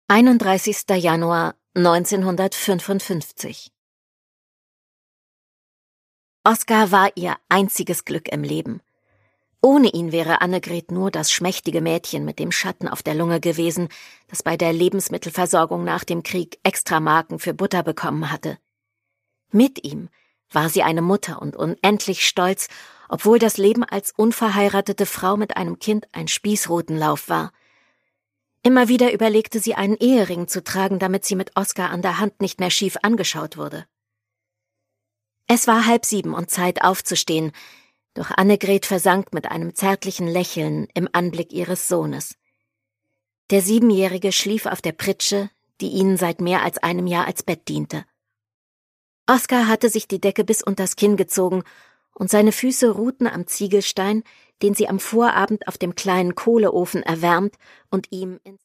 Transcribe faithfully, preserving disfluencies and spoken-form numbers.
einunddreißigster Januar neunzehnhundertfünfundfünfzig. Oskar war ihr einziges Glück im Leben. Ohne ihn wäre Annegret nur das schmächtige Mädchen mit dem Schatten auf der Lunge gewesen, das bei der Lebensmittelversorgung nach dem Krieg Extramarken für Butter bekommen hatte. Mit ihm war sie eine Mutter und unendlich stolz, obwohl das Leben als unverheiratete Frau mit einem Kind ein Spießrutenlauf war. Immer wieder überlegte sie, einen Ehering zu tragen, damit sie mit Oskar an der Hand nicht mehr schief angeschaut wurde. Es war halb sieben und Zeit aufzustehen, doch Annegret versank mit einem zärtlichen Lächeln im Anblick ihres Sohnes. Der Siebenjährige schlief auf der Pritsche, die ihnen seit mehr als einem Jahr als Bett diente. Oskar hatte sich die Decke bis unters Kinn gezogen und seine Füße ruhten am Ziegelstein, den sie am Vorabend auf dem kleinen Kohleofen erwärmt und ihm ins